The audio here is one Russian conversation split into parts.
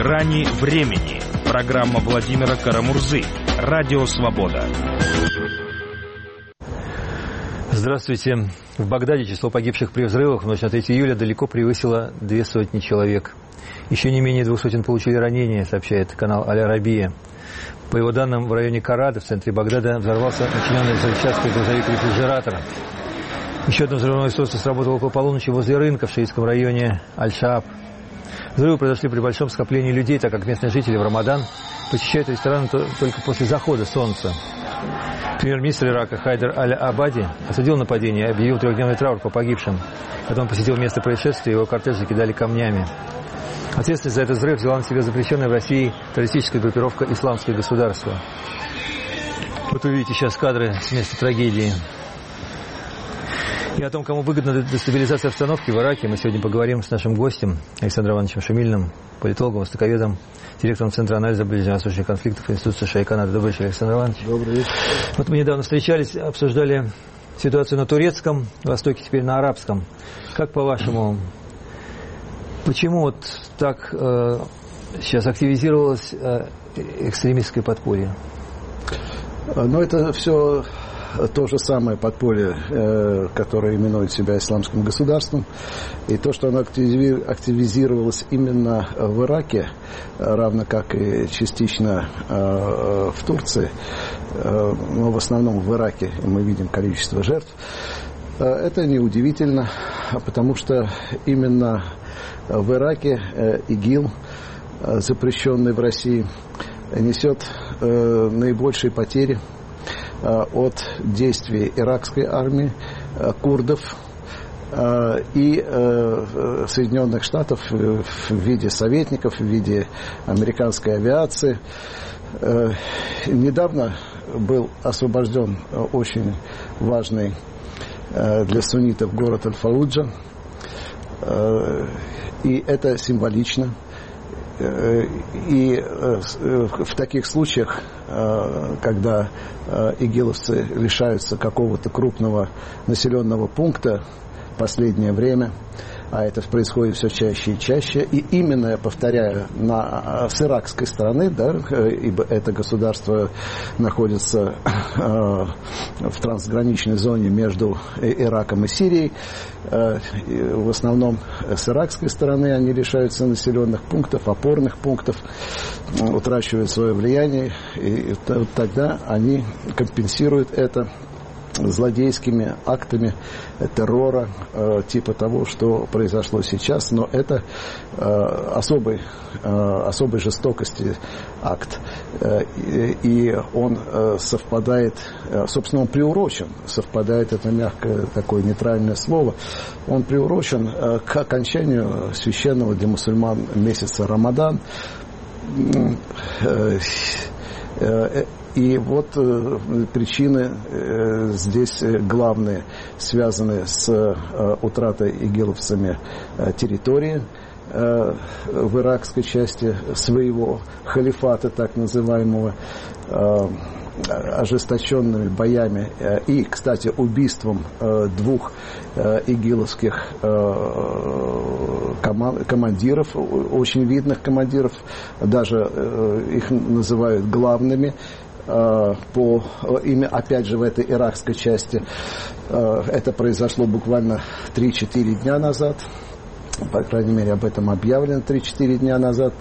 Грани времени. Программа Владимира Карамурзы. Радио Свобода. Здравствуйте. В Багдаде число погибших при взрывах в ночь на 3 июля далеко превысило 200 человек. Еще не менее 200 получили ранения, сообщает канал Аль-Арабия. По его данным, в районе Карада, в центре Багдада, взорвался начиненный взрывчаткой грузовик-рефрижератор. Еще одно взрывное устройство сработало около полуночи возле рынка в шиитском районе Аль-Шааб. Взрывы произошли при большом скоплении людей, так как местные жители в Рамадан посещают рестораны только после захода солнца. Премьер-министр Ирака Хайдар Аль-Абади осудил нападение и объявил 3-дневный траур по погибшим. Когда он посетил место происшествия, его кортеж закидали камнями. Ответственность за этот взрыв взяла на себя запрещенная в России террористическая группировка «Исламское государство». Вот вы видите сейчас кадры с места трагедии. И о том, кому выгодна дестабилизация обстановки в Ираке, мы сегодня поговорим с нашим гостем Александром Ивановичем Шумильным, политологом, востоковедом, директором Центра анализа ближневосточных конфликтов Института США и Канады. Добрый вечер, Александр Иванович. Добрый вечер. Вот мы недавно встречались, обсуждали ситуацию на турецком востоке, теперь на арабском. Как по-вашему, почему вот так сейчас активизировалось экстремистское подполье? Ну, это все то же самое подполье, которое именует себя исламским государством. И то, что оно активизировалось именно в Ираке, равно как и частично в Турции, но в основном в Ираке мы видим количество жертв, это неудивительно, потому что именно в Ираке ИГИЛ, запрещенный в России, несет наибольшие потери от действий иракской армии, курдов и Соединенных Штатов в виде советников, в виде американской авиации. Недавно был освобожден очень важный для суннитов город Аль-Фаллуджа, и это символично. И в таких случаях, когда игиловцы лишаются какого-то крупного населенного пункта в последнее время, а это происходит все чаще и чаще, и именно, я повторяю, с иракской стороны, да, ибо это государство находится в трансграничной зоне между Ираком и Сирией, в основном с иракской стороны они лишаются населенных пунктов, опорных пунктов, утрачивают свое влияние, и тогда они компенсируют это злодейскими актами террора, типа того, что произошло сейчас, но это особой жестокости акт. И он совпадает, собственно, он приурочен, совпадает, это мягкое такое нейтральное слово, он приурочен к окончанию священного для мусульман месяца Рамадан. И вот причины здесь главные, связаны с утратой игиловцами территории в иракской части своего халифата, так называемого, ожесточенными боями и, кстати, убийством 2 игиловских командиров, очень видных командиров, даже их называют главными, опять же в этой иракской части. Это произошло буквально 3-4 дня назад, по крайней мере об этом объявлено 3-4 дня назад.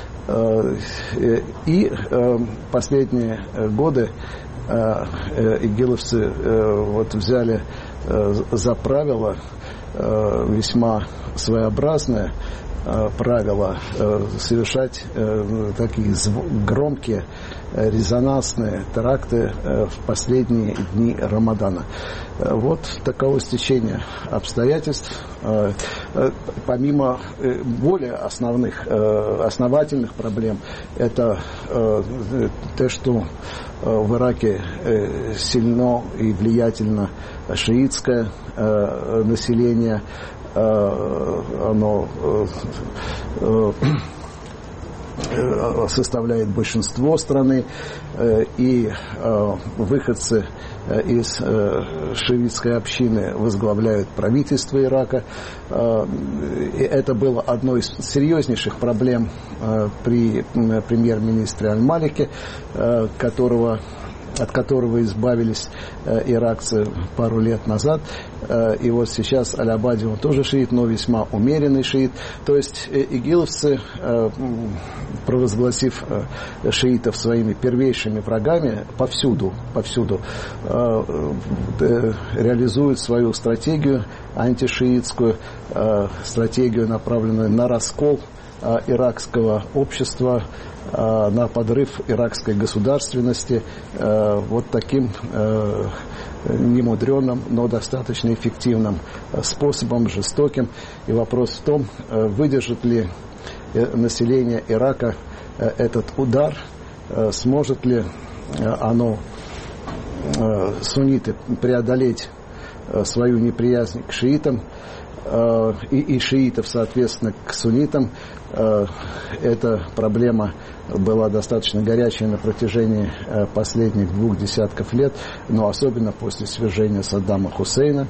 И последние годы игиловцы взяли за правило, весьма своеобразное правило, совершать такие громкие резонансные теракты в последние дни Рамадана. Вот таково стечение обстоятельств. Помимо более основательных проблем, это то, что в Ираке сильно и влиятельно шиитское население, оно составляет большинство страны, и выходцы из шиитской общины возглавляют правительство Ирака. И это было одной из серьезнейших проблем при премьер-министре Аль-Малике, от которого избавились иракцы пару лет назад. И вот сейчас Аль-Абади, он тоже шиит, но весьма умеренный шиит. То есть игиловцы, провозгласив шиитов своими первейшими врагами, повсюду реализуют свою стратегию антишиитскую, стратегию, направленную на раскол иракского общества, на подрыв иракской государственности вот таким немудреным, но достаточно эффективным способом, жестоким. И вопрос в том, выдержит ли население Ирака этот удар, сможет ли оно, сунниты, преодолеть свою неприязнь к шиитам, и шиитов, соответственно, к суннитам. Эта проблема была достаточно горячей на протяжении последних 2 десятков лет, но особенно после свержения Саддама Хусейна.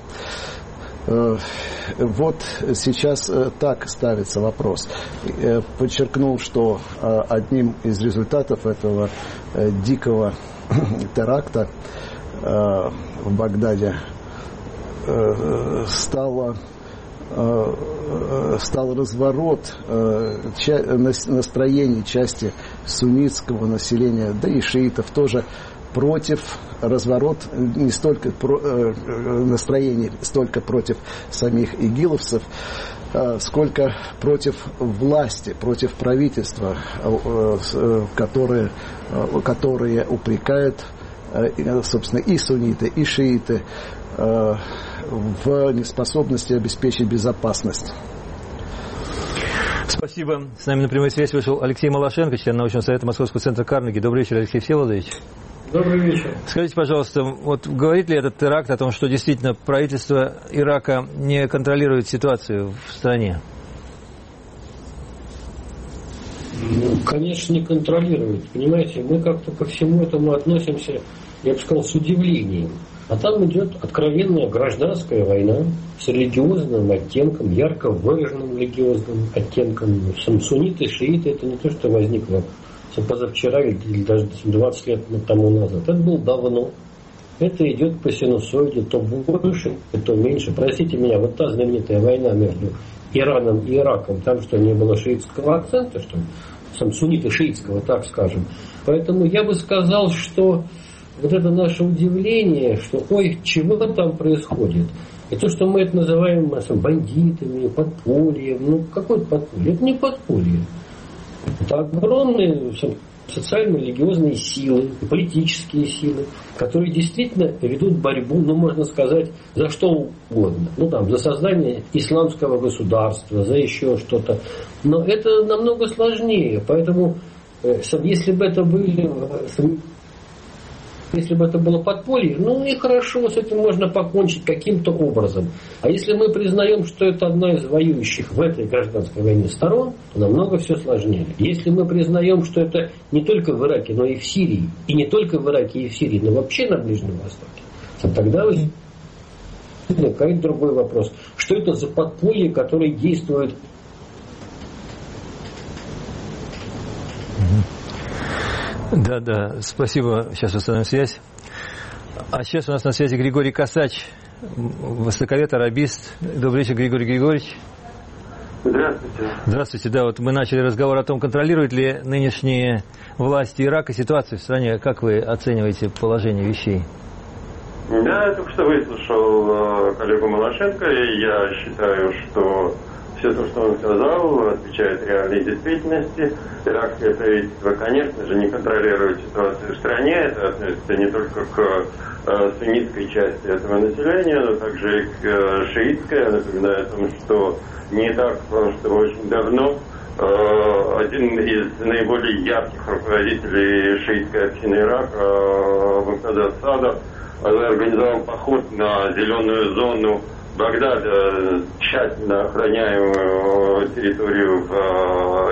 Вот сейчас так ставится вопрос. Подчеркнул, что одним из результатов этого дикого теракта в Багдаде стал разворот настроений части суннитского населения, да и шиитов тоже, разворот не столько настроений, столько против самих игиловцев, сколько против власти, против правительства, которые упрекают, собственно, и сунниты, и шииты в неспособности обеспечить безопасность. Спасибо. С нами на прямой связи вышел Алексей Малашенко, член научного совета Московского центра Карнеги. Добрый вечер, Алексей Всеволодович. Добрый вечер. Скажите, пожалуйста, вот говорит ли этот теракт о том, что действительно правительство Ирака не контролирует ситуацию в стране? Ну, конечно, не контролирует. Понимаете, мы как-то ко всему этому относимся, я бы сказал, с удивлением. А там идет откровенная гражданская война с религиозным оттенком, ярко выраженным религиозным оттенком. Сунниты, шииты, это не то, что возникло позавчера или даже 20 лет тому назад. Это было давно. Это идет по синусоиде, то больше, то меньше. Простите меня, вот та знаменитая война между Ираном и Ираком, там что, не было шиитского акцента, что сам сунниты шиитского, так скажем. Поэтому я бы сказал, что вот это наше удивление, что ой, чего там происходит. И то, что мы это называем бандитами, подпольем, ну какое-то подполье, это не подполье. Это огромные социально-религиозные силы, политические силы, которые действительно ведут борьбу, ну можно сказать, за что угодно. Ну там, за создание исламского государства, за еще что-то. Но это намного сложнее. Поэтому, если бы это было подполье, ну и хорошо, с этим можно покончить каким-то образом. А если мы признаем, что это одна из воюющих в этой гражданской войне сторон, то намного все сложнее. Если мы признаем, что это не только в Ираке, но и в Сирии, и не только в Ираке и в Сирии, но вообще на Ближнем Востоке, то тогда возникает другой вопрос. Что это за подполье, которое действует? Да, спасибо. Сейчас установим связь. А сейчас у нас на связи Григорий Косач, востоковед, арабист. Добрый вечер, Григорий Григорьевич. Здравствуйте. Здравствуйте. Да, вот мы начали разговор о том, контролируют ли нынешние власти Ирака ситуацию в стране. Как вы оцениваете положение вещей? Да, я только что выслушал коллегу Малашенко, и я считаю, что все то, что он сказал, отвечает реальной действительности. Иракское правительство, конечно же, не контролирует ситуацию в стране. Это относится не только к суннитской части этого населения, но также и к шиитской. Я напоминаю о том, что не так, что очень давно один из наиболее ярких руководителей шиитской общины Ирака, Муктада Садов, организовал поход на зеленую зону Багдада, тщательно охраняемую территорию в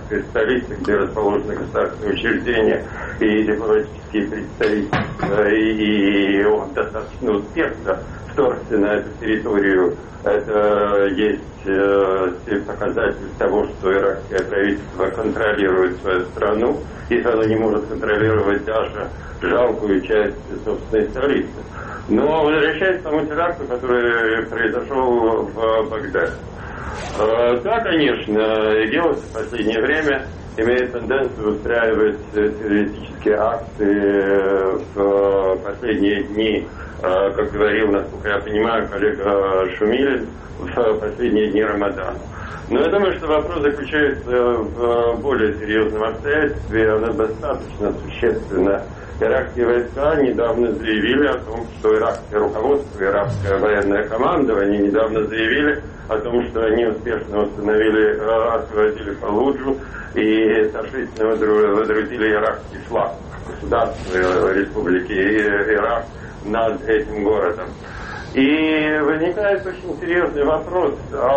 иракской столице, где расположены государственные учреждения и дипломатические представительства, и он достаточно успешно вторгся на эту территорию. Это есть показатель того, что иракское правительство контролирует свою страну, если оно не может контролировать даже жалкую часть собственной столицы. Но возвращаясь к тому теракту, который произошел в Багдаде. Да, конечно, ИГИЛ в последнее время имеет тенденцию устраивать террористические акции в последние дни, как говорил, насколько я понимаю, коллега Шумилин, в последние дни Рамадана. Но я думаю, что вопрос заключается в более серьезном обстоятельстве, оно достаточно существенно. Иракские войска недавно заявили о том, что иракское руководство, иракское военное командование недавно заявили о том, что они успешно освободили Фаллуджу и торжественно водрузили иракский флаг государства Республики Ирак над этим городом. И возникает очень серьезный вопрос,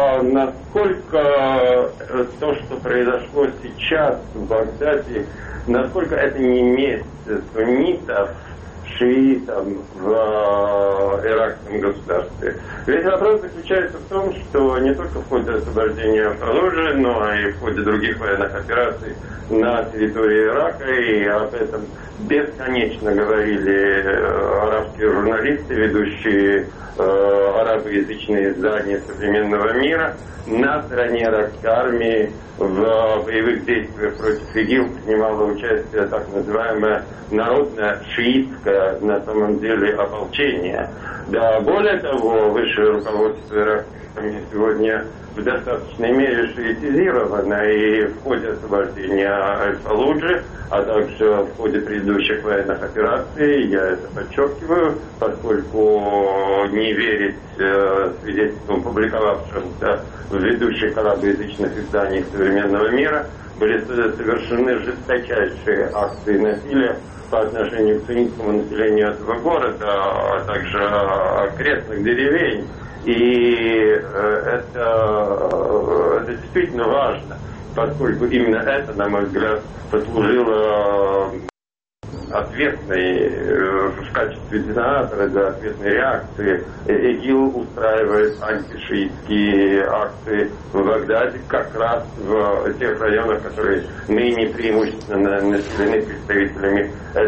насколько то, что произошло сейчас в Багдаде, насколько это не месть суннитов, шиитов в иракском государстве. Ведь вопрос заключается в том, что не только в ходе освобождения Фаллуджи, но и в ходе других военных операций на территории Ирака, и об этом бесконечно говорили арабские журналисты, ведущие арабоязычные издания современного мира, на стороне иракской армии в боевых действиях против ИГИЛ принимало участие так называемое народное шиитское, на самом деле, ополчение. Да, более того, высшее руководство иракской армии сегодня в достаточной мере шиитизировано, и в ходе освобождения Аль-Фаллуджи, а также в ходе предыдущих военных операций, я это подчеркиваю, поскольку не верить свидетельствам, публиковавшимся в ведущих арабоязычных изданиях современного мира, были совершены жесточайшие акции насилия по отношению к суннитскому населению этого города, а также окрестных деревень. И это действительно важно, поскольку именно это, на мой взгляд, послужило ответной, в качестве детонатора для ответной реакции. ИГИЛ устраивает антишиитские акции в Багдаде как раз в тех районах, которые ныне преимущественно населены представителями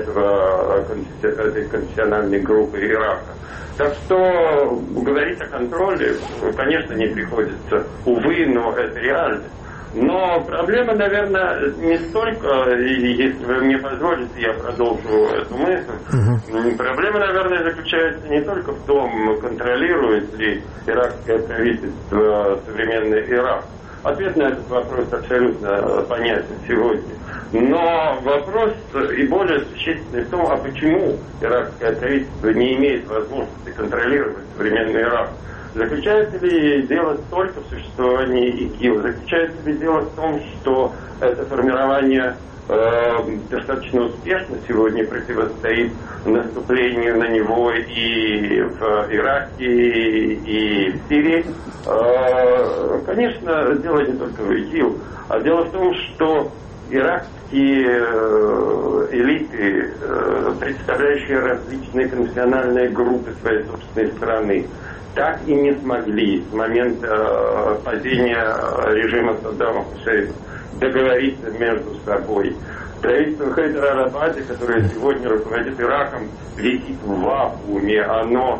этой конфессиональной группы Ирака. Так что говорить о контроле, конечно, не приходится. Увы, но это реальность. Но проблема, наверное, не столько, если вы мне позволите, я продолжу эту мысль. Проблема, наверное, заключается не только в том, контролирует ли иракское правительство современный Ирак. Ответ на этот вопрос абсолютно понятен сегодня. Но вопрос и более существенный в том, а почему иракское правительство не имеет возможности контролировать современный Ирак. Заключается ли дело только в существовании ИГИЛ? Заключается ли дело в том, что это формирование достаточно успешно сегодня противостоит наступлению на него и в Ираке, и в Сирии? Конечно, дело не только в ИГИЛ, а дело в том, что иракские элиты, представляющие различные конфессиональные группы своей собственной страны, так и не смогли с момента падения режима Саддама Хусейна договориться между собой. Правительство Хайдара Аль-Абади, которое сегодня руководит Ираком, висит в вакууме, оно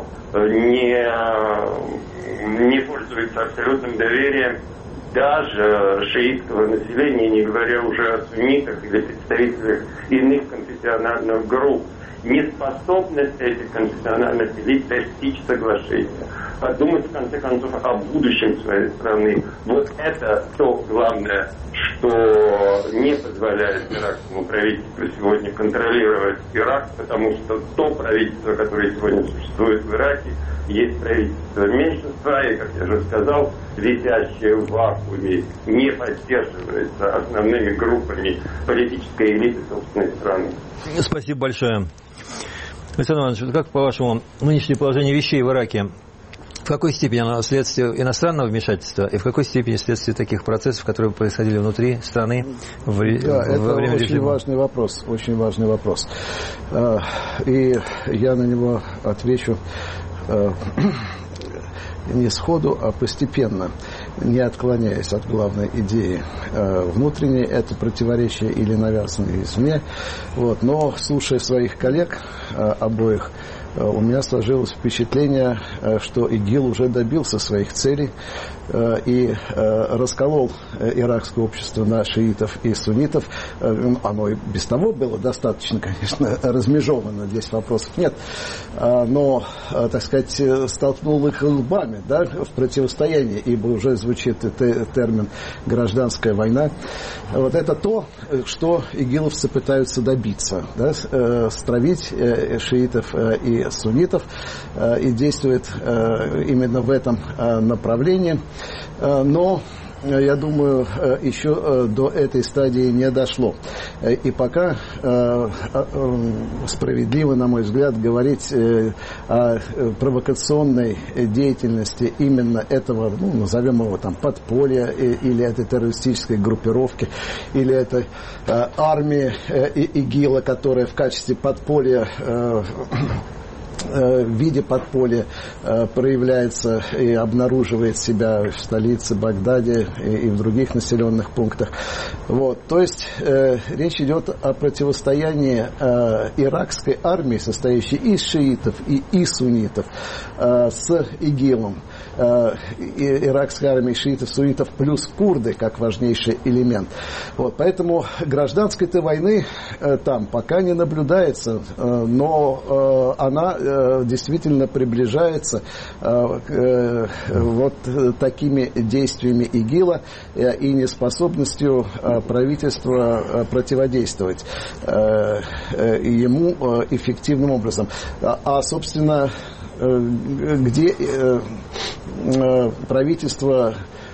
не пользуется абсолютным доверием даже шиитского населения, не говоря уже о суннитах или представителях иных конфессиональных групп. Неспособность этих конфессиональных элит достичь соглашения, подумать в конце концов о будущем своей страны. Вот это то главное, что не позволяет иракскому правительству сегодня контролировать Ирак, потому что то правительство, которое сегодня существует в Ираке, есть правительство меньшинства, и, как я уже сказал, висящее в вакууме, не поддерживается основными группами политической элиты собственной страны. Спасибо большое. Александр Иванович, как, по-вашему, нынешнее положение вещей в Ираке В какой степени оно следствие иностранного вмешательства и в какой степени следствие таких процессов, которые происходили внутри страны во время режима? Это очень важный вопрос, очень важный вопрос. И я на него отвечу не сходу, а постепенно, не отклоняясь от главной идеи. Внутреннее это противоречие или навязанное извне. Вот. Но, слушая своих коллег обоих, у меня сложилось впечатление, что ИГИЛ уже добился своих целей и расколол иракское общество на шиитов и суннитов. Оно и без того было достаточно, конечно, размежовано, здесь вопросов нет, но, так сказать, столкнул их лбами, да, в противостоянии, ибо уже звучит термин «гражданская война». Вот это то, что игиловцы пытаются добиться, да, стравить шиитов и суннитов, и действует именно в этом направлении. Но, я думаю, еще до этой стадии не дошло. И пока справедливо, на мой взгляд, говорить о провокационной деятельности именно этого, ну, назовем его там подполья, или этой террористической группировки, или этой армии ИГИЛа, которая в качестве подполья в виде подполья проявляется и обнаруживает себя в столице Багдаде и в других населенных пунктах. Вот. То есть речь идет о противостоянии иракской армии, состоящей из шиитов и суннитов, с ИГИЛом. Иракская армия шиитов, суннитов плюс курды как важнейший элемент. Вот. Поэтому гражданской-то войны там пока не наблюдается, но она действительно приближается вот такими действиями ИГИЛа и неспособностью правительства противодействовать ему эффективным образом. А собственно, где правительство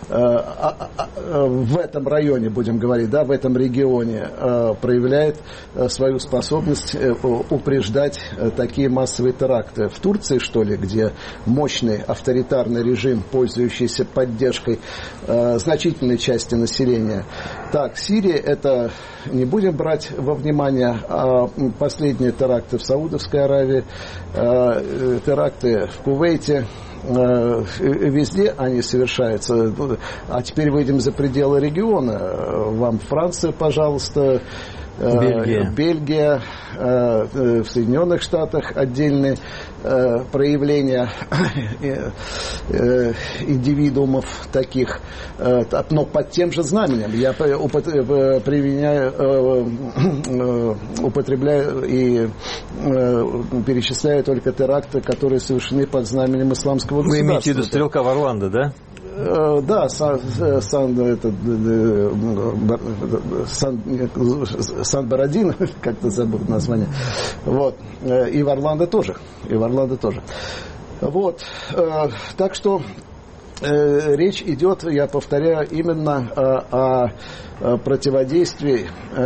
в этом районе, будем говорить, да, в этом регионе проявляет свою способность упреждать такие массовые теракты. В Турции, что ли, где мощный авторитарный режим, пользующийся поддержкой значительной части населения. Так, Сирия, это не будем брать во внимание, последние теракты в Саудовской Аравии, теракты в Кувейте. Везде они совершаются. А теперь выйдем за пределы региона. Вам Франция, пожалуйста, Бельгия, в Соединенных Штатах отдельные проявления индивидуумов таких, но под тем же знаменем. Я употребляю и перечисляю только теракты, которые совершены под знаменем исламского государства. Вы имеете в виду стрелка в Орландо, да? Да, Сан-Бородино, как-то забыл название. Вот. И в Орландо тоже. Вот. Так что речь идет, я повторяю, именно о противодействии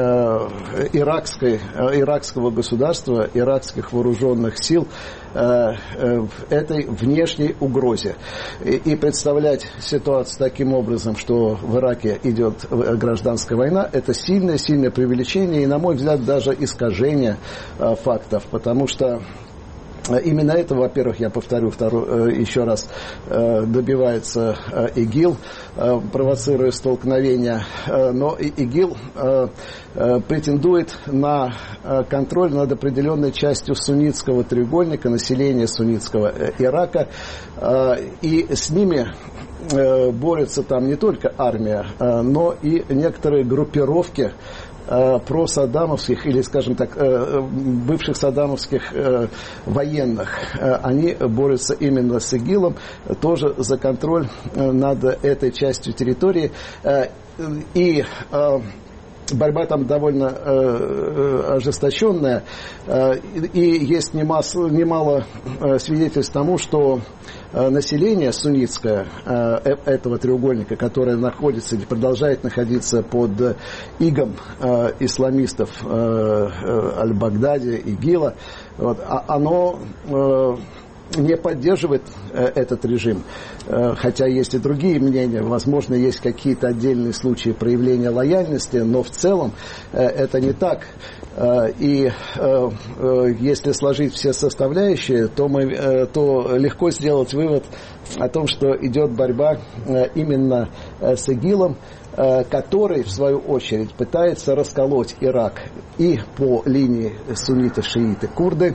иракского государства, иракских вооруженных сил этой внешней угрозе. И представлять ситуацию таким образом, что в Ираке идет гражданская война, это сильное преувеличение и, на мой взгляд, даже искажение фактов, потому что именно этого, во-первых, я повторю еще раз, добивается ИГИЛ, провоцируя столкновения, но ИГИЛ претендует на контроль над определенной частью суннитского треугольника, населения суннитского Ирака, и с ними борется там не только армия, но и некоторые группировки просаддамовских или, скажем так, бывших саддамовских военных. Они борются именно с ИГИЛом, тоже за контроль над этой частью территории. И борьба там довольно ожесточенная, и есть немало свидетельств тому, что население суннитское этого треугольника, которое находится или продолжает находиться под игом исламистов Аль-Багдади, ИГИЛа, вот, оно не поддерживает этот режим, хотя есть и другие мнения, возможно, есть какие-то отдельные случаи проявления лояльности, но в целом это не так. И если сложить все составляющие, то легко сделать вывод о том, что идет борьба именно с ИГИЛом, который, в свою очередь, пытается расколоть Ирак и по линии сунниты-шииты-курды,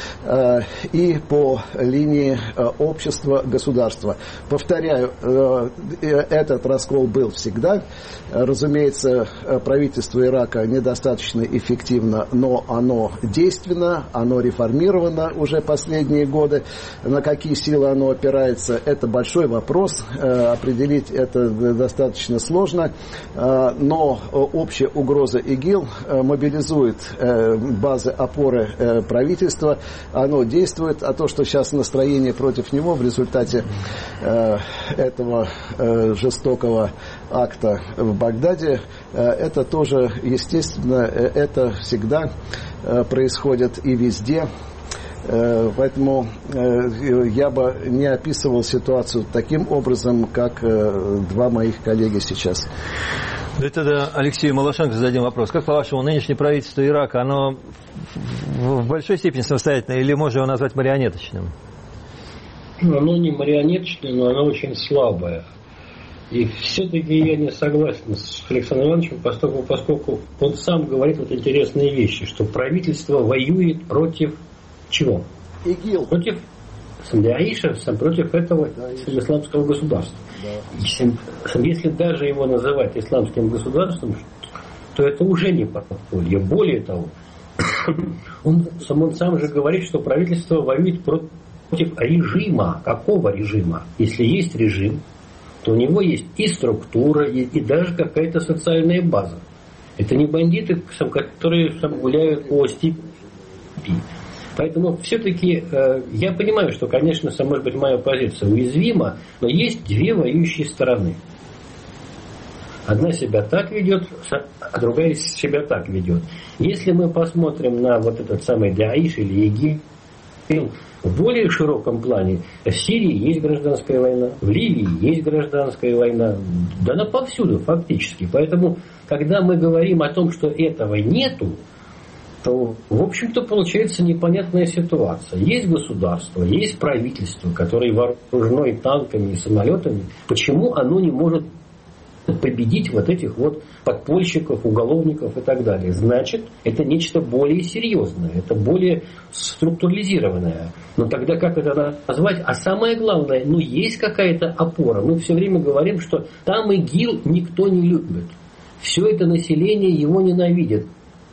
и по линии общества-государства. Повторяю, этот раскол был всегда. Разумеется, правительство Ирака недостаточно эффективно, но оно действенно, оно реформировано уже последние годы. На какие силы оно опирается, это большой вопрос. Определить это достаточно сложно. Но общая угроза ИГИЛ мобилизует базы опоры правительства, оно действует, а то, что сейчас настроение против него в результате этого жестокого акта в Багдаде, это тоже, естественно, это всегда происходит и везде. Поэтому я бы не описывал ситуацию таким образом, как два моих коллеги сейчас. Да, тогда Алексею Малашенко зададим вопрос. Как, по-вашему, нынешнее правительство Ирака, оно в большой степени самостоятельное или можно его назвать марионеточным? Оно не марионеточное, но оно очень слабое. И все-таки я не согласен с Александром Ивановичем, поскольку он сам говорит вот интересные вещи, что правительство воюет против чего? ИГИЛ. Против Даиша, против этого исламского государства. Да. Если даже его называть исламским государством, то это уже не подполье. Более того, он сам же говорит, что правительство воюет против режима. Какого режима? Если есть режим, то у него есть и структура, и даже какая-то социальная база. Это не бандиты, которые гуляют по степи. Поэтому все-таки я понимаю, что, конечно, может быть, моя позиция уязвима, но есть две воюющие стороны. Одна себя так ведет, а другая себя так ведет. Если мы посмотрим на вот этот самый Даиш или ИГИЛ, в более широком плане в Сирии есть гражданская война, в Ливии есть гражданская война, да она повсюду фактически. Поэтому, когда мы говорим о том, что этого нету, то, в общем-то, получается непонятная ситуация. Есть государство, есть правительство, которое вооружено и танками, и самолетами. Почему оно не может победить вот этих вот подпольщиков, уголовников и так далее? Значит, это нечто более серьезное, это более структурализированное. Но тогда как это назвать? А самое главное, есть какая-то опора. Мы все время говорим, что там ИГИЛ никто не любит. Все это население его ненавидит.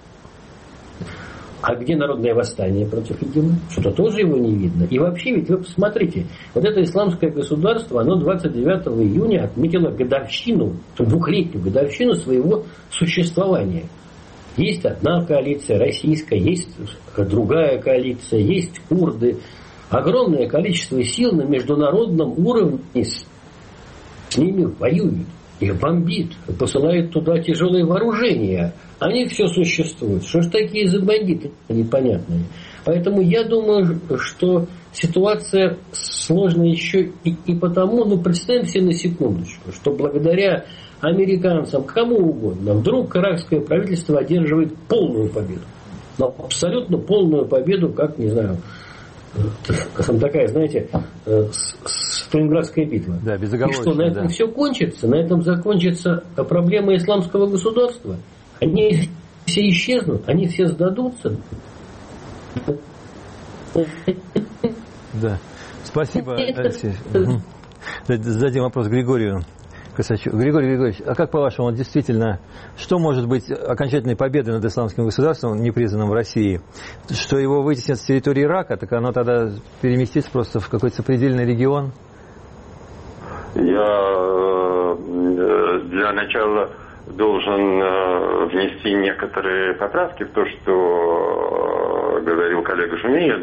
А где народное восстание против ИГИЛа? Что-то тоже его не видно. И вообще, ведь вы посмотрите, вот это исламское государство, оно 29 июня отметило годовщину, двухлетнюю годовщину своего существования. Есть одна коалиция российская, есть другая коалиция, есть курды. Огромное количество сил на международном уровне с ними воюет. Их бомбит, посылает туда тяжелые вооружения. Они все существуют. Что ж такие за бандиты непонятные? Поэтому я думаю, что ситуация сложная еще и потому, представим себе на секундочку, что благодаря американцам, кому угодно, вдруг иракское правительство одерживает полную победу. Но абсолютно полную победу, как, не знаю, такая, знаете, Сталинградская битва. Да, и что, на этом все кончится? На этом закончится проблема исламского государства? Они все исчезнут? Они все сдадутся? Да. Спасибо, Алексей. Зададим вопрос Григорию Косачу. Григорий Григорьевич, а как по-вашему, действительно, что может быть окончательной победой над исламским государством, непризнанным в России? Что его вытеснят с территории Ирака, так оно тогда переместится просто в какой-то сопредельный регион? Я для начала должен внести некотерые поправки в то, что говорил коллега Шумилин.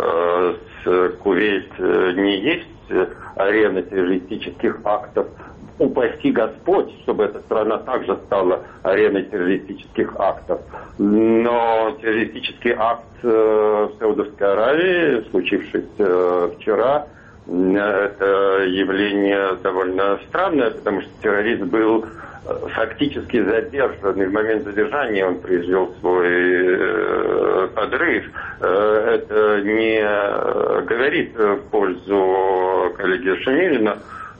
Кувейт не есть арена террористических актов упаси Господь, чтобы эта страна также стала ареной террористических актов. Но террористический акт в Саудовской Аравии, случившийся вчера, это явление довольно странное, потому что террорист был фактически задержан, и в момент задержания он произвел свой подрыв. Это не говорит в пользу коллеги Шамилина,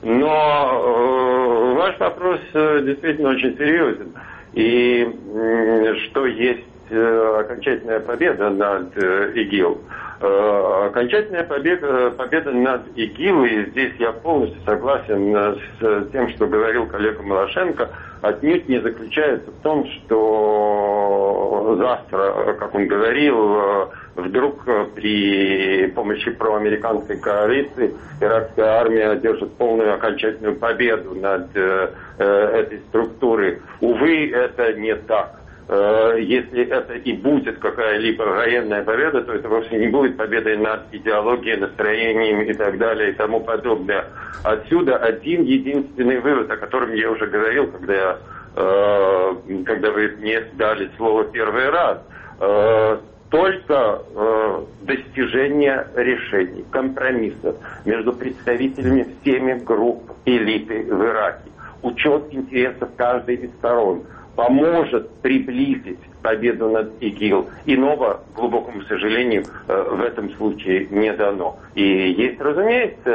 но ваш вопрос действительно очень серьезен. И что есть окончательная победа над ИГИЛ. Окончательная победа над ИГИЛ, и здесь я полностью согласен с тем, что говорил коллега Малашенко, отнюдь не заключается в том, что завтра, как он говорил, вдруг при помощи проамериканской коалиции иракская армия одержит полную окончательную победу над этой структурой. Увы, это не так. Если это и будет какая-либо военная победа, то это вовсе не будет победой над идеологией, настроением и так далее и тому подобное. Отсюда один единственный вывод, о котором я уже говорил, когда вы мне дали слово первый раз. Только достижение решений, компромиссов между представителями всеми групп элиты в Ираке, учет интересов каждой из сторон поможет приблизить победу над ИГИЛ. Иного, к глубокому сожалению, в этом случае не дано. И есть, разумеется,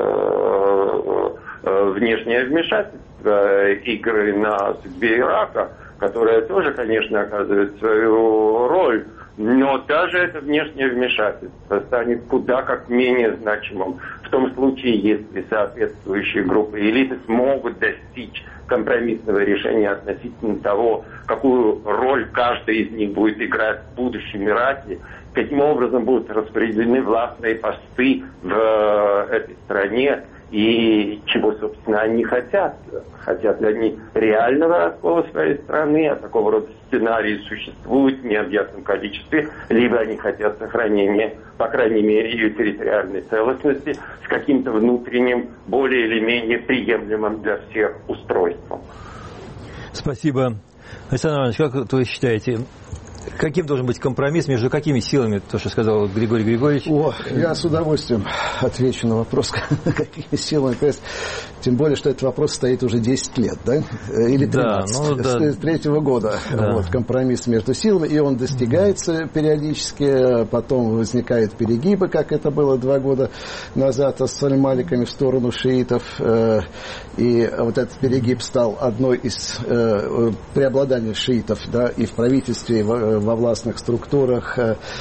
внешнее вмешательство, игры на судьбе Ирака, которое тоже, конечно, оказывает свою роль. Но даже это внешнее вмешательство станет куда как менее значимым в том случае, если соответствующие группы элиты смогут достичь компромиссного решения относительно того, какую роль каждая из них будет играть в будущем Ираке, каким образом будут распределены властные посты в этой стране и чего, собственно, они хотят. Хотят ли они реального раскола своей страны, а такого рода сценарии существуют в необъятном количестве, либо они хотят сохранения, по крайней мере, ее территориальной целостности с каким-то внутренним, более или менее приемлемым для всех устройством. Спасибо. Александр Иванович, как вы считаете, каким должен быть компромисс, между какими силами, то, что сказал Григорий Григорьевич? Я с удовольствием отвечу на вопрос, какими силами. Тем более, что этот вопрос стоит уже 10 лет, да? Или 13, с третьего года. Да. Вот, компромисс между силами, и он достигается периодически, потом возникают перегибы, как это было 2 года назад с Аль-Маликами в сторону шиитов. И вот этот перегиб стал одной из преобладаний шиитов, да, и в правительстве, и во властных структурах,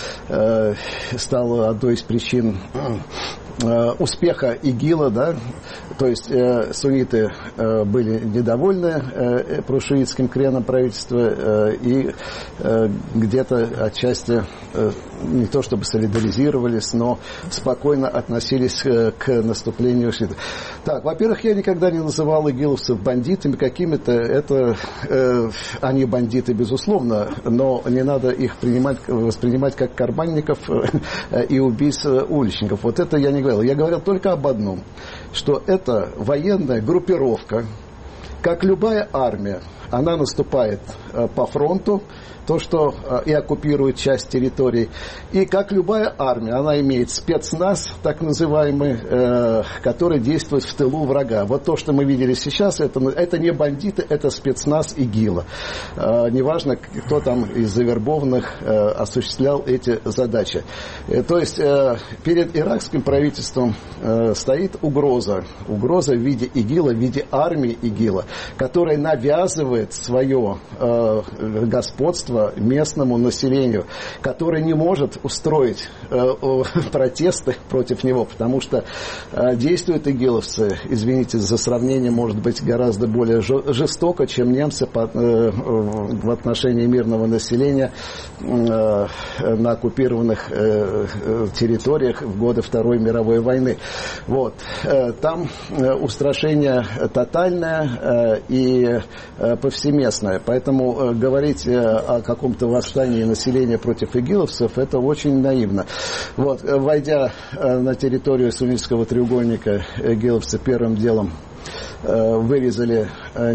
стало одной из причин успеха ИГИЛа, да, то есть сунниты были недовольны прошиитским креном правительства и где-то отчасти не то чтобы солидаризировались, но спокойно относились к наступлению шиитов. Так, во-первых, я никогда не называл игиловцев бандитами какими-то, это они бандиты, безусловно, но не надо их воспринимать как карманников и убийц уличников. Вот это я не говорил. Я говорил только об одном, что это военная группировка, как любая армия, она наступает по фронту, то, что и оккупирует часть территорий. И как любая армия, она имеет спецназ, так называемый, который действует в тылу врага. Вот то, что мы видели сейчас, это не бандиты, это спецназ ИГИЛа. Неважно, кто там из завербованных осуществлял эти задачи. То есть перед иракским правительством стоит угроза в виде ИГИЛа, в виде армии ИГИЛа, которая навязывает свое господство местному населению, которое не может устроить протесты против него, потому что действуют игиловцы, извините за сравнение, может быть, гораздо более жестоко, чем немцы в отношении мирного населения на оккупированных территориях в годы Второй мировой войны. Вот. Там устрашение тотальное и повсеместное, поэтому говорить о каком-то восстании населения против игиловцев, это очень наивно. Вот, войдя на территорию Суннитского треугольника, игиловцы первым делом вырезали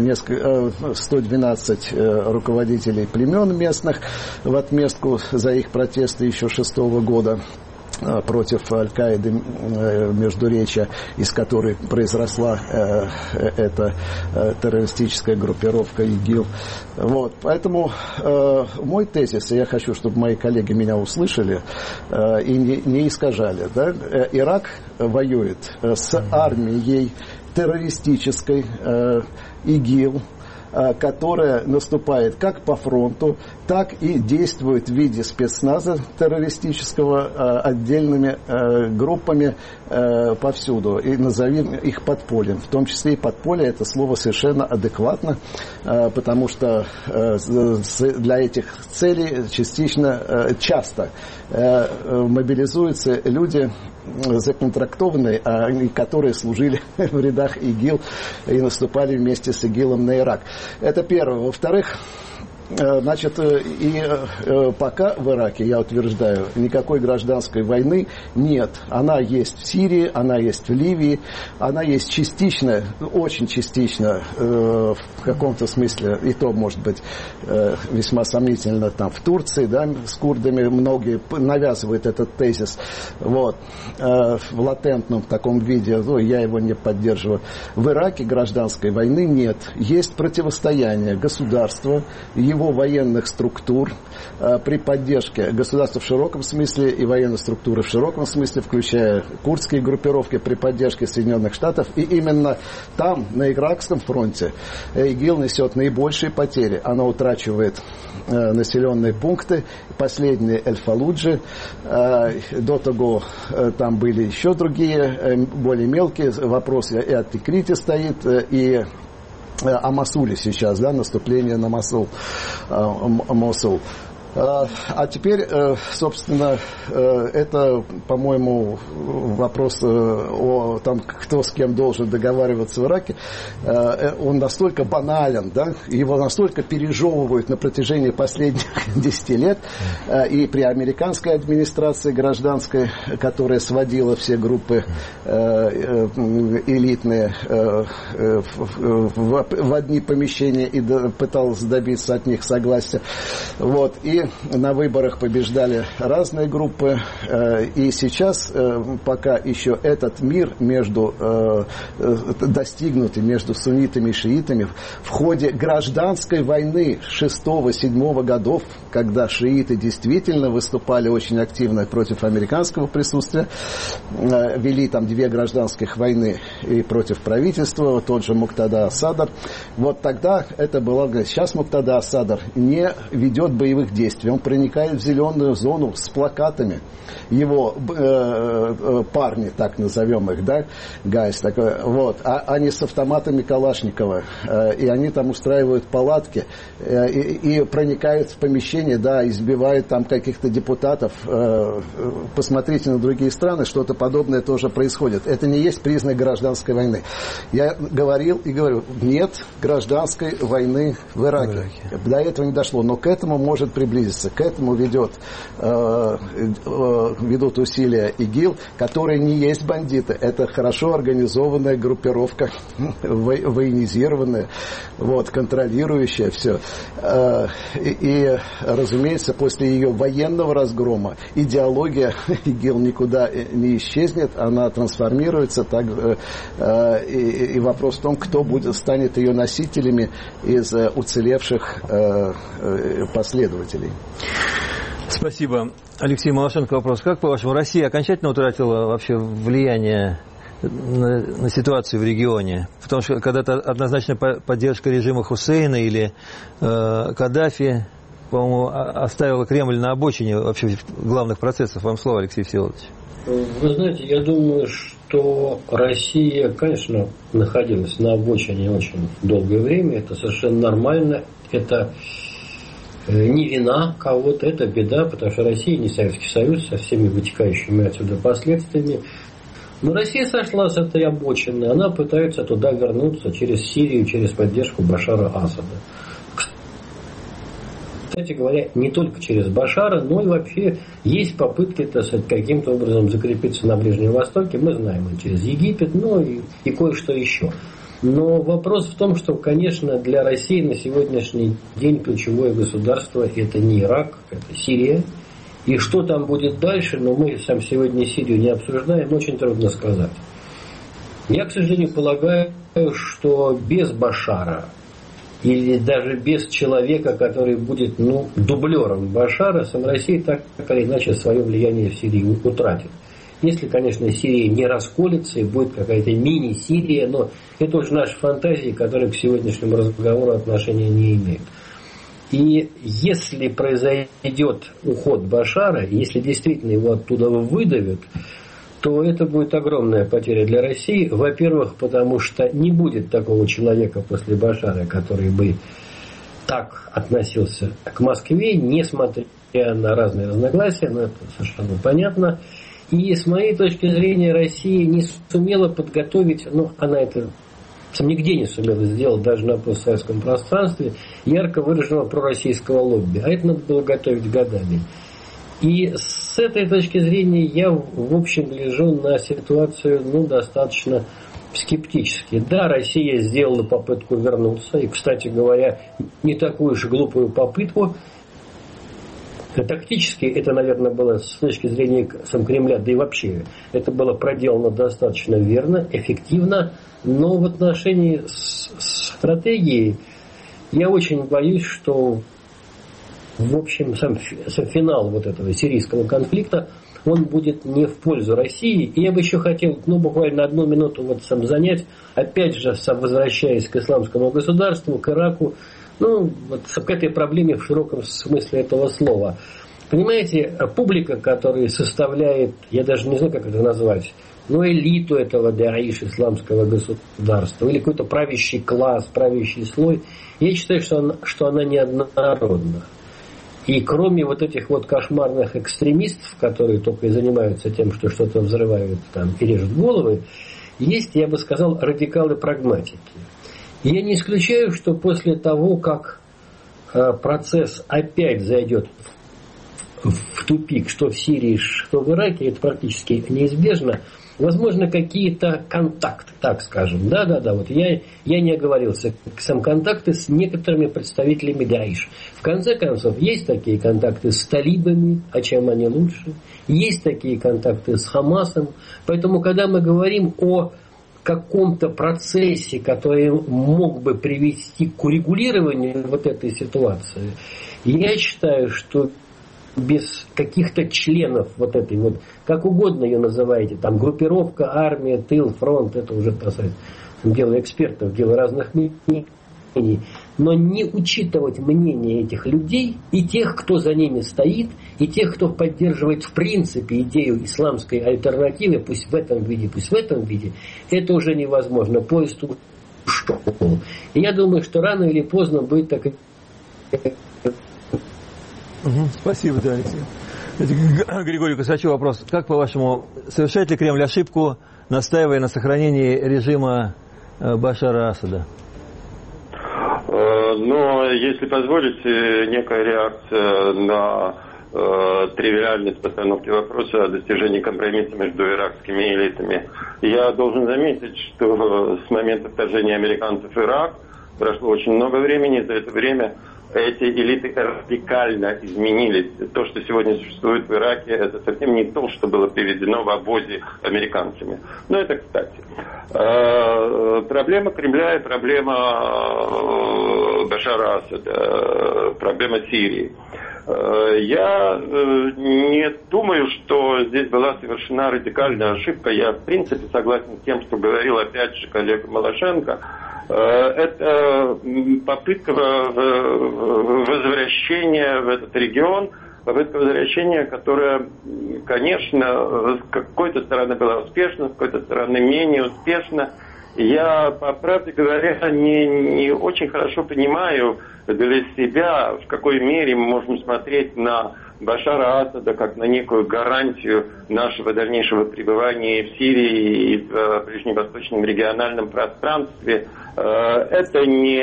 112 руководителей племен местных в отместку за их протесты еще 6 года против Аль-Каиды, Междуречья, из которой произросла эта террористическая группировка ИГИЛ. Вот. Поэтому мой тезис, и я хочу, чтобы мои коллеги меня услышали и не искажали, да? Ирак воюет с армией террористической ИГИЛ, которая наступает как по фронту, так и действует в виде спецназа террористического отдельными группами повсюду. И назовем их подпольем. В том числе и подполье — это слово совершенно адекватно, потому что для этих целей часто мобилизуются люди законтрактованные, которые служили в рядах ИГИЛ и наступали вместе с ИГИЛом на Ирак. Это первое. Во-вторых, значит, и пока в Ираке, я утверждаю, никакой гражданской войны нет. Она есть в Сирии, она есть в Ливии, она есть частично, очень частично, в каком-то смысле, и то, может быть, весьма сомнительно, там, в Турции, да, с курдами многие навязывают этот тезис, вот, в латентном таком виде, ну, я его не поддерживаю. В Ираке гражданской войны нет. Есть противостояние государства, его военных структур при поддержке государства в широком смысле и военной структуры в широком смысле, включая курдские группировки при поддержке Соединенных Штатов. И именно там, на Иракском фронте, ИГИЛ несет наибольшие потери. Она утрачивает населенные пункты. Последние Эль-Фаллуджи. До того там были еще другие, более мелкие. Вопрос и о Тикрите стоит, и о Мосуле сейчас, да, наступление на Мосул. А теперь, собственно, это, по-моему, вопрос о том, кто с кем должен договариваться в Ираке, он настолько банален, да, его настолько пережевывают на протяжении последних 10 лет, и при американской администрации гражданской, которая сводила все группы элитные в одни помещения и пыталась добиться от них согласия. Вот. И на выборах побеждали разные группы, и сейчас, пока еще этот мир достигнутый между суннитами и шиитами в ходе гражданской войны 6-7 годов, когда шииты действительно выступали очень активно против американского присутствия, вели там 2 гражданских войны и против правительства, тот же Муктада ас-Садр. Вот тогда это было... Сейчас Муктада ас-Садр не ведет боевых действий. Он проникает в зеленую зону с плакатами. Его парни, так назовем их, да, гайс такой, вот, они с автоматами Калашникова, и они там устраивают палатки и проникают в помещение, да, избивают там каких-то депутатов. Посмотрите на другие страны, что-то подобное тоже происходит. Это не есть признак гражданской войны. Я говорил и говорю, нет гражданской войны в Ираке. До этого не дошло, но к этому может приблизиться. К этому ведут усилия ИГИЛ, которые не есть бандиты. Это хорошо организованная группировка, военизированная, вот, контролирующая все. И, разумеется, после ее военного разгрома идеология ИГИЛ никуда не исчезнет, она трансформируется. Так, и вопрос в том, кто станет ее носителями из уцелевших последователей. Спасибо. Алексей Малашенко, вопрос. Как, по-вашему, Россия окончательно утратила вообще влияние на ситуацию в регионе? Потому что когда-то однозначно поддержка режима Хусейна или Каддафи, по-моему, оставила Кремль на обочине вообще главных процессов. Вам слово, Алексей Всеволодович. Вы знаете, я думаю, что Россия, конечно, находилась на обочине очень долгое время. Это совершенно нормально. Это не вина кого-то, это беда, потому что Россия не Советский Союз со всеми вытекающими отсюда последствиями. Но Россия сошла с этой обочины, она пытается туда вернуться через Сирию, через поддержку Башара Асада. Кстати говоря, не только через Башара, но и вообще есть попытки, так сказать, каким-то образом закрепиться на Ближнем Востоке. Мы знаем и через Египет, но и кое-что еще. Но вопрос в том, что, конечно, для России на сегодняшний день ключевое государство – это не Ирак, это Сирия. И что там будет дальше, но мы сам сегодня Сирию не обсуждаем, очень трудно сказать. Я, к сожалению, полагаю, что без Башара или даже без человека, который будет дублером Башара, сам Россия так или иначе свое влияние в Сирии утратит. Если, конечно, Сирия не расколется и будет какая-то мини-Сирия, но это уже наши фантазии, которые к сегодняшнему разговору отношения не имеют. И если произойдет уход Башара, если действительно его оттуда выдавят, то это будет огромная потеря для России. Во-первых, потому что не будет такого человека после Башара, который бы так относился к Москве, несмотря на разные разногласия, но это совершенно понятно. И с моей точки зрения Россия не сумела подготовить, она это нигде не сумела сделать, даже на постсоветском пространстве, ярко выраженного пророссийского лобби. А это надо было готовить годами. И с этой точки зрения я, в общем, гляжу на ситуацию достаточно скептически. Да, Россия сделала попытку вернуться, и, кстати говоря, не такую уж глупую попытку. Тактически это, наверное, было с точки зрения сам Кремля, да и вообще, это было проделано достаточно верно, эффективно, но в отношении стратегии я очень боюсь, что в общем сам финал вот этого сирийского конфликта, он будет не в пользу России. И я бы еще хотел, буквально 1 минуту занять, опять же, возвращаясь к исламскому государству, к Ираку, к этой проблеме в широком смысле этого слова. Понимаете, публика, которая составляет, я даже не знаю, как это назвать, элиту этого Даиш исламского государства, или какой-то правящий класс, правящий слой, я считаю, что она неоднородна. И кроме этих кошмарных экстремистов, которые только и занимаются тем, что что-то взрывают и режут головы, есть, я бы сказал, радикалы-прагматики. И я не исключаю, что после того, как процесс опять зайдет в тупик, что в Сирии, что в Ираке, это практически неизбежно, возможно, какие-то контакты, так скажем. Да, я не оговорился. Сам контакты с некоторыми представителями Даиш. В конце концов, есть такие контакты с талибами, а чем они лучше. Есть такие контакты с Хамасом. Поэтому, когда мы говорим о каком-то процессе, который мог бы привести к урегулированию этой ситуации, я считаю, что без каких-то членов этой как угодно ее называете, группировка, армия, тыл, фронт, это уже касается дела экспертов, дела разных мнений, но не учитывать мнение этих людей и тех, кто за ними стоит, и тех, кто поддерживает в принципе идею исламской альтернативы, пусть в этом виде, это уже невозможно. Поезд ушел. И я думаю, что рано или поздно будет так. Спасибо, да, Алексей. Григорий Косачев, вопрос. Как, по-вашему, совершает ли Кремль ошибку, настаивая на сохранении режима Башара Асада? Если позволите, некая реакция на тривиальность постановки вопроса о достижении компромисса между иракскими элитами. Я должен заметить, что с момента вторжения американцев в Ирак прошло очень много времени, и за это время эти элиты радикально изменились. То, что сегодня существует в Ираке, это совсем не то, что было приведено в обозе американцами. Но это кстати. Проблема Кремля и проблема Башара Асада, проблема Сирии. Я не думаю, что здесь была совершена радикальная ошибка. Я, в принципе, согласен с тем, что говорил, опять же, коллега Малашенко. Это попытка возвращения в этот регион, попытка возвращения, которая, конечно, с какой-то стороны была успешна, с какой-то стороны менее успешна. Я, по правде говоря, не очень хорошо понимаю для себя, в какой мере мы можем смотреть на Башара Асада как на некую гарантию нашего дальнейшего пребывания в Сирии и в ближневосточном региональном пространстве. Это не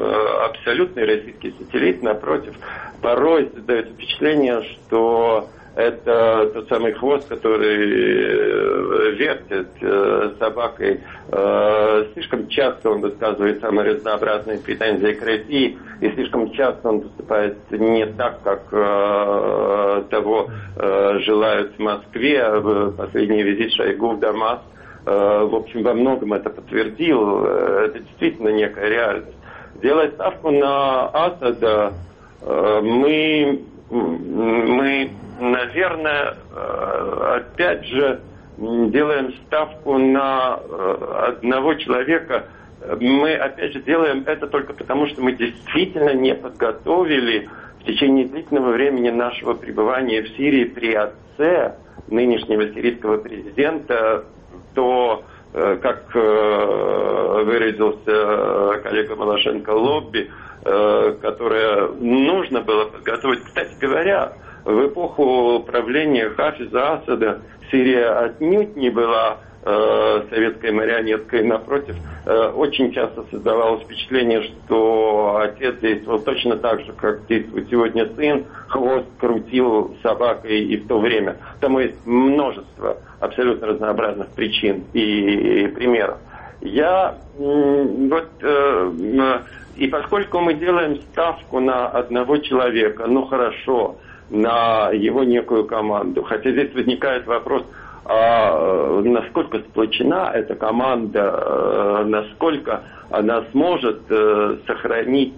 абсолютный российский сателлит, напротив, порой создает впечатление, что это тот самый хвост, который вертит собакой. Слишком часто он высказывает самые разнообразные претензии к России, и слишком часто он выступает не так, как того желают в Москве. Последний визит Шойгу в Дамаск, в общем, во многом это подтвердил. Это действительно некая реальность. Делая ставку на Асада, мы, наверное, опять же, делаем ставку на одного человека. Мы, опять же, делаем это только потому, что мы действительно не подготовили в течение длительного времени нашего пребывания в Сирии при отце нынешнего сирийского президента то, как выразился коллега Малашенко, лобби, которое нужно было подготовить. Кстати говоря, в эпоху правления Хафиза Асада Сирия отнюдь не была советской марионеткой. Напротив, очень часто создавалось впечатление, что отец действовал точно так же, как действует сегодня сын, хвост крутил собакой и в то время. Тому есть множество абсолютно разнообразных причин и примеров. И поскольку мы делаем ставку на одного человека, ну хорошо, на его некую команду, хотя здесь возникает вопрос, насколько сплочена эта команда, насколько она сможет сохранить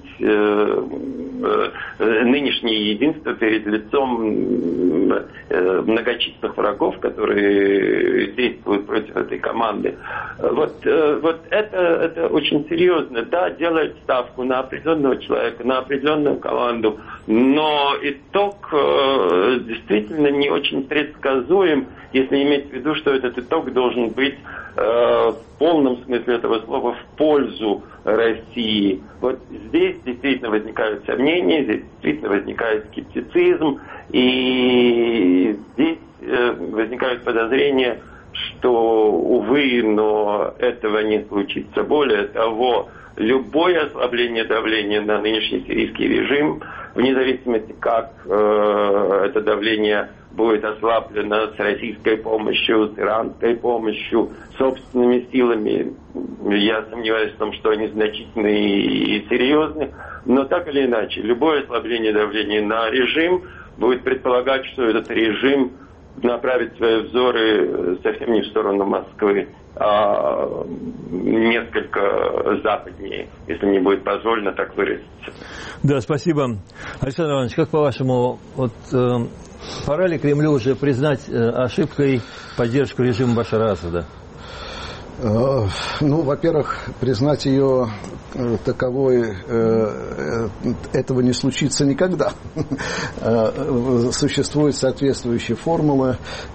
нынешнее единство перед лицом многочисленных врагов, которые действуют против этой команды. Вот это очень серьезно. Да, делать ставку на определенного человека, на определенную команду, но итог действительно не очень предсказуем, если иметь в виду, что этот итог должен быть в полном смысле этого слова в пользу России. Вот здесь действительно возникают сомнения, здесь действительно возникает скептицизм, и здесь возникают подозрения, что, увы, но этого не случится. Более того, любое ослабление давления на нынешний сирийский режим, вне зависимости, как это давление будет ослаблено с российской помощью, с иранской помощью, собственными силами, я сомневаюсь в том, что они значительные и серьезные, но так или иначе, любое ослабление давления на режим будет предполагать, что этот режим направит свои взоры совсем не в сторону Москвы, а несколько западнее, если мне будет позволено так выразиться. Да, спасибо. Александр Иванович, как по-вашему, пора ли Кремлю уже признать ошибкой поддержку режима Башара Асада? Во-первых, признать ее таковой, этого не случится никогда. Существуют соответствующие формулы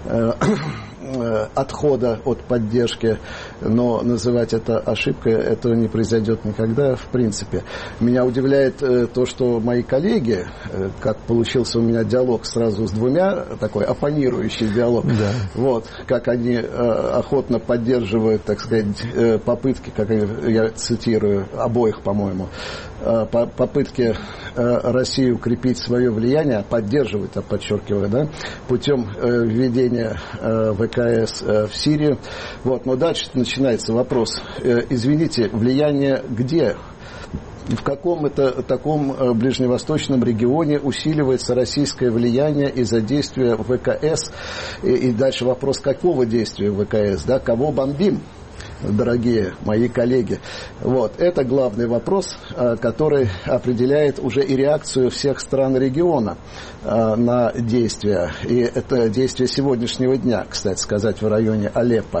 отхода от поддержки, но называть это ошибкой, этого не произойдет никогда, в принципе. Меня удивляет то, что мои коллеги, как получился у меня диалог сразу с двумя, такой оппонирующий диалог, да. Как они охотно поддерживают, так сказать, попытки, как я цитирую, обоих, по-моему, попытки России укрепить свое влияние, поддерживать, я подчеркиваю, да, путем введения ВКС в Сирию. Но дальше начинается вопрос. Извините, влияние где? В каком-то таком ближневосточном регионе усиливается российское влияние из-за действия ВКС? И дальше вопрос, какого действия ВКС? Да? Кого бомбим? Дорогие мои коллеги. Это главный вопрос, который определяет уже и реакцию всех стран региона на действия. И это действия сегодняшнего дня, кстати сказать, в районе Алеппо.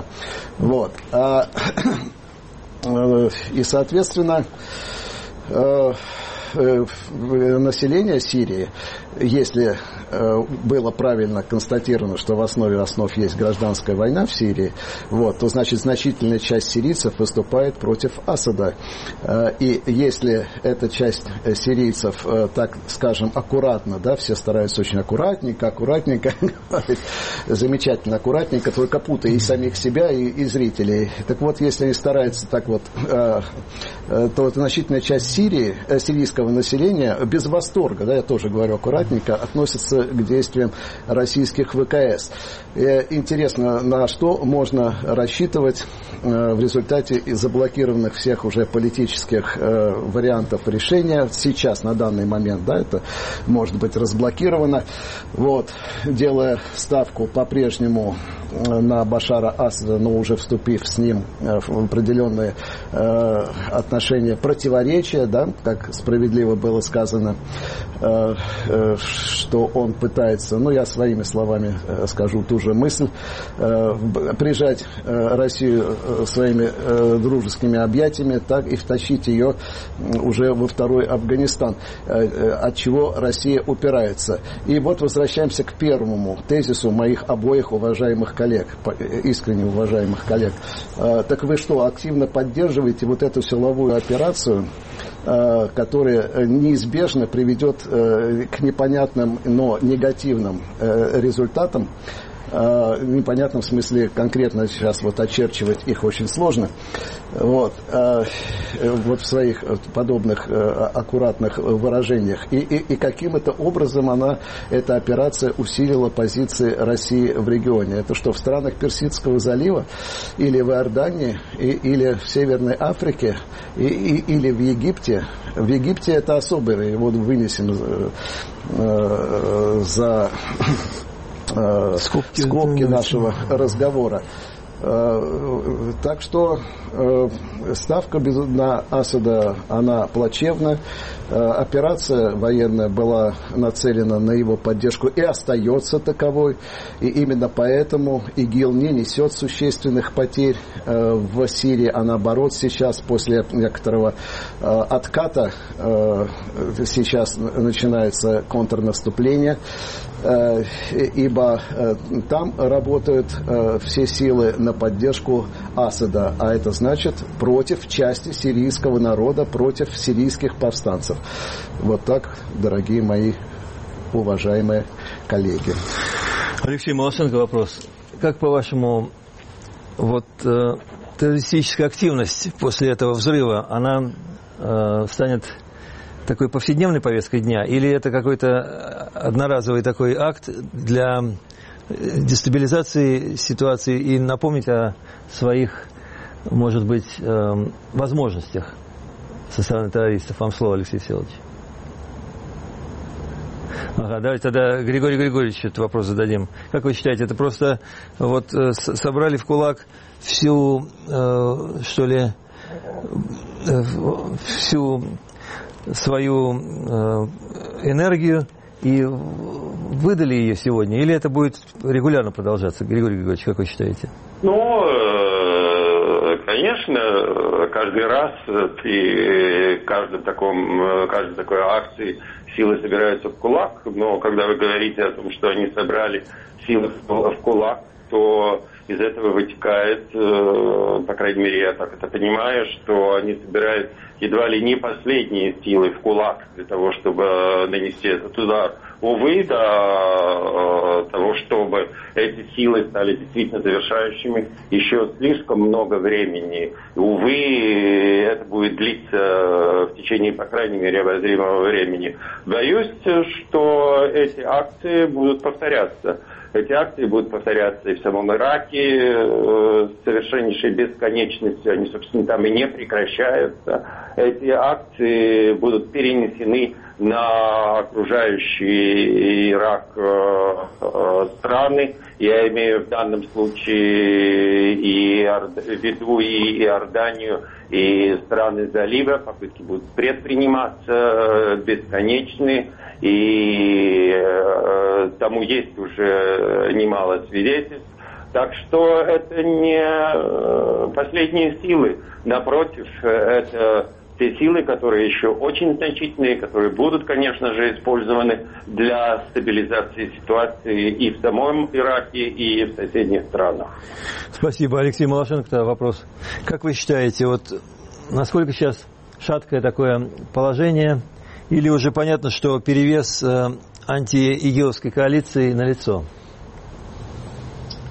И, соответственно, население Сирии, если было правильно констатировано, что в основе основ есть гражданская война в Сирии, то значит значительная часть сирийцев выступает против Асада. И если эта часть сирийцев, так скажем, аккуратно, да, все стараются очень аккуратненько, замечательно аккуратненько, только путая и самих себя, и зрителей. Так вот, если они стараются так то значительная часть сирийского сирийского населения без восторга, да, я тоже говорю аккуратненько, относится к действиям российских ВКС. Интересно, на что можно рассчитывать в результате заблокированных всех уже политических вариантов решения. Сейчас, на данный момент, да, это может быть разблокировано. Вот, делая ставку по-прежнему на Башара Асада, но уже вступив с ним в определенные отношения противоречия, да, как справедливо было сказано, что он пытается, ну, я своими словами скажу ту же мысль, прижать Россию своими дружескими объятиями, так и втащить ее уже во второй Афганистан, от чего Россия упирается. И вот возвращаемся к первому тезису моих обоих уважаемых коллег, искренне уважаемых коллег. Так вы что, активно поддерживаете вот эту силовую операцию, которая неизбежно приведет к непонятным, но негативным результатам? Непонятно в смысле конкретно сейчас вот очерчивать их очень сложно. Вот в своих подобных аккуратных выражениях. И каким-то образом эта операция усилила позиции России в регионе. Это что, в странах Персидского залива, или в Иордании, или в Северной Африке, или в Египте? В Египте это особый, его вынесем за скобки нашего разговора. Так что ставка на Асада, она плачевна. Операция военная была нацелена на его поддержку и остается таковой. И именно поэтому ИГИЛ не несет существенных потерь в Сирии, а наоборот сейчас, после некоторого отката, сейчас начинается контрнаступление, ибо там работают все силы на поддержку Асада, а это значит против части сирийского народа, против сирийских повстанцев. Вот так, дорогие мои уважаемые коллеги. Алексей Малашенко, вопрос. Как, по-вашему, вот террористическая активность после этого взрыва, она станет такой повседневной повесткой дня, или это какой-то одноразовый такой акт для дестабилизации ситуации и напомнить о своих, может быть, возможностях со стороны террористов? Вам слово, Алексей Всеволодович. Ага, давайте тогда Григорию Григорьевичу этот вопрос зададим. Как вы считаете, это просто вот собрали в кулак всю, что ли, всю свою энергию и выдали ее сегодня? Или это будет регулярно продолжаться? Григорий Григорьевич, как вы считаете? Ну, конечно, каждый раз при каждой такой акции силы собираются в кулак, но когда вы говорите о том, что они собрали силы в кулак, то из этого вытекает, по крайней мере, я так это понимаю, что они собирают едва ли не последние силы в кулак для того, чтобы нанести этот удар. Увы, до того, чтобы эти силы стали действительно завершающими, еще слишком много времени. Увы, это будет длиться в течение, по крайней мере, обозримого времени. Боюсь, что эти акции будут повторяться. Эти акции будут повторяться и в самом Ираке с совершеннейшей бесконечностью. Они, собственно, там и не прекращаются. Эти акции будут перенесены на окружающие Ирак страны. Я имею в данном случае в виду и Иорданию, и страны залива. Попытки будут предприниматься бесконечные. И тому есть уже немало свидетельств. Так что это не последние силы. Напротив, это те силы, которые еще очень значительные, которые будут, конечно же, использованы для стабилизации ситуации и в самом Ираке, и в соседних странах. Спасибо. Алексей Малашенко, вопрос. Как вы считаете, вот насколько сейчас шаткое такое положение, или уже понятно, что перевес антиигиловской коалиции налицо?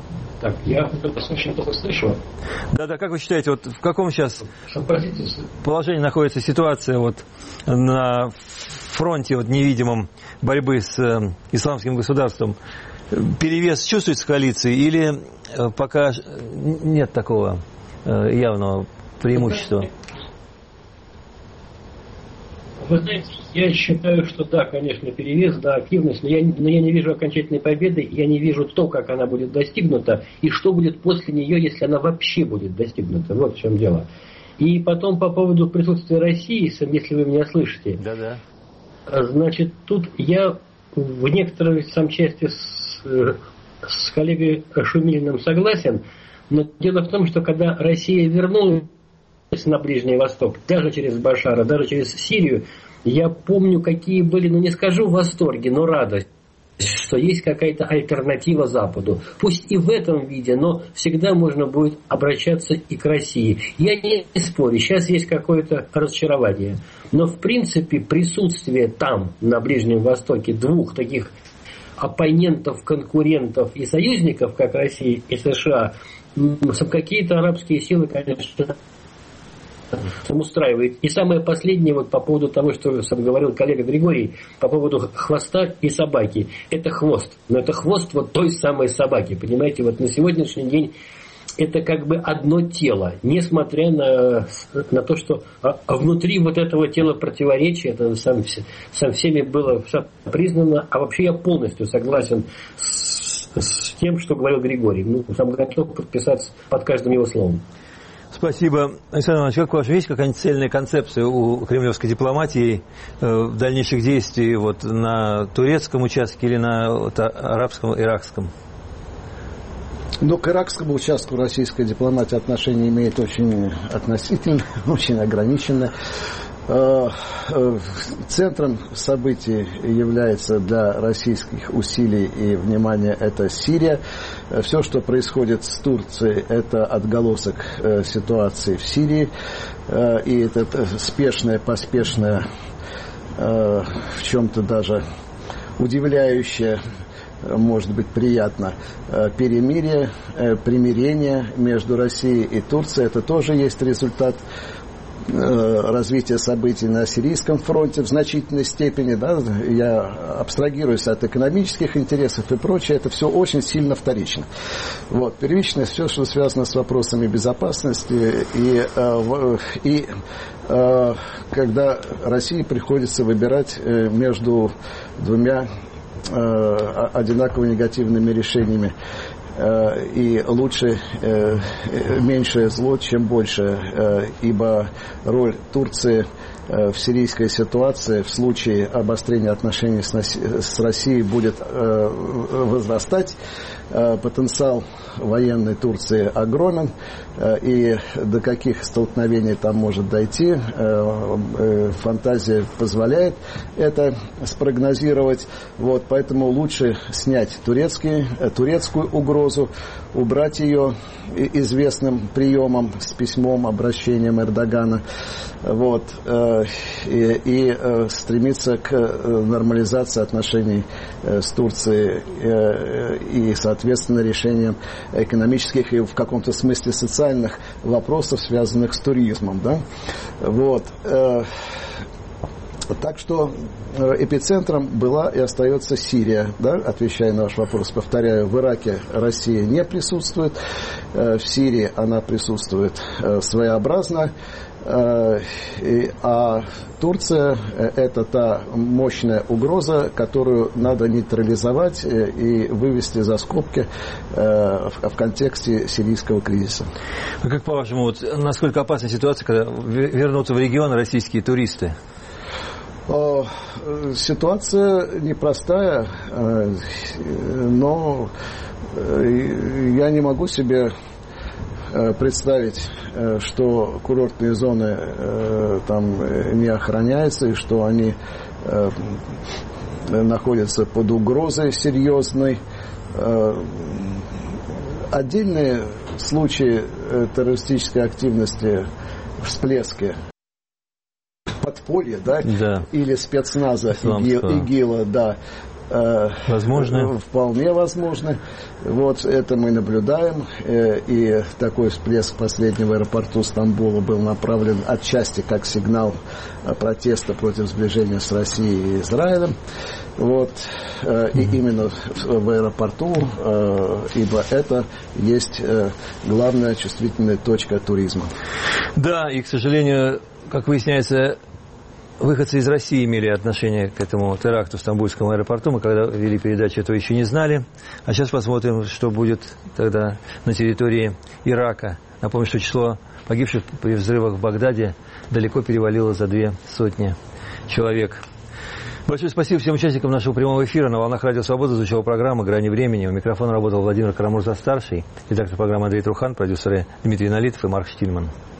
Так, я очень плохо слышу. Да, как вы считаете, вот в каком сейчас положении находится ситуация вот на фронте вот невидимом борьбы с исламским государством? Перевес чувствуется в коалиции или пока нет такого явного преимущества? Вы знаете, я считаю, что да, конечно, перевес, да, активность, но я не вижу окончательной победы, я не вижу то, как она будет достигнута, и что будет после нее, если она вообще будет достигнута. Вот в чем дело. И потом по поводу присутствия России, если вы меня слышите. Да. Значит, тут я в некоторой части с коллегой Шумилиным согласен, но дело в том, что когда Россия вернулась на Ближний Восток, даже через Башара, даже через Сирию, я помню, какие были, не скажу восторги, но радость, что есть какая-то альтернатива Западу. Пусть и в этом виде, но всегда можно будет обращаться и к России. Я не спорю, сейчас есть какое-то разочарование. Но в принципе присутствие там, на Ближнем Востоке, двух таких оппонентов, конкурентов и союзников, как Россия и США, какие-то арабские силы, конечно, устраивает. И самое последнее вот по поводу того, что говорил коллега Григорий, по поводу хвоста и собаки. Это хвост. Но это хвост вот той самой собаки. Понимаете, вот на сегодняшний день это как бы одно тело. Несмотря на то, что внутри вот этого тела противоречия, это со всеми было признано. А вообще я полностью согласен с тем, что говорил Григорий. Сам готов подписаться под каждым его словом. Спасибо. Александр Иванович, как ваш, есть какая-нибудь цельная концепция у кремлевской дипломатии дальнейших действий вот на турецком участке или на арабском, иракском? К иракскому участку российская дипломатия отношения имеет очень относительно, очень ограниченное. Центром событий является для российских усилий и внимания это Сирия. Все, что происходит с Турцией, это отголосок ситуации в Сирии. И это спешное, поспешное, в чем-то даже удивляющее, может быть, приятно, примирение между Россией и Турцией. Это тоже есть результат развития событий на Сирийском фронте в значительной степени. Да, я абстрагируюсь от экономических интересов и прочее. Это все очень сильно вторично. Первичное все, что связано с вопросами безопасности. И когда России приходится выбирать между двумя одинаково негативными решениями, и лучше меньшее зло, чем больше, ибо роль Турции в сирийской ситуации в случае обострения отношений с Россией будет возрастать. Потенциал военной Турции огромен, и до каких столкновений там может дойти, фантазия позволяет это спрогнозировать. Поэтому лучше снять турецкую угрозу, убрать ее известным приемом с письмом, обращением Эрдогана, и стремиться к нормализации отношений с Турцией и, соответственно, решением экономических и в каком-то смысле социальных вопросов, связанных с туризмом. Да? Так что эпицентром была и остается Сирия, да? Отвечая на ваш вопрос, повторяю, в Ираке Россия не присутствует, в Сирии она присутствует своеобразно, а Турция – это та мощная угроза, которую надо нейтрализовать и вывести за скобки в контексте сирийского кризиса. А как по-вашему, насколько опасна ситуация, когда вернутся в регион российские туристы? Ситуация непростая, но я не могу себе представить, что курортные зоны там не охраняются и что они находятся под угрозой серьезной. Отдельные случаи террористической активности, всплески подполья, да, или спецназа ИГИЛа, да, Возможно. Вполне возможно. Вот это мы наблюдаем. И такой всплеск последнего в аэропорту Стамбула был направлен отчасти как сигнал протеста против сближения с Россией и Израилем. Вот. И именно в аэропорту, ибо это есть главная чувствительная точка туризма. Да, и, к сожалению, как выясняется, выходцы из России имели отношение к этому теракту в Стамбульском аэропорту. Мы, когда вели передачу, этого еще не знали. А сейчас посмотрим, что будет тогда на территории Ирака. Напомню, что число погибших при взрывах в Багдаде далеко перевалило за 200 человек. Большое спасибо всем участникам нашего прямого эфира. На волнах Радио Свобода звучала программа «Грани времени». У микрофона работал Владимир Карамурза-старший, редактор программы Андрей Трухан, продюсеры Дмитрий Налитов и Марк Штильман.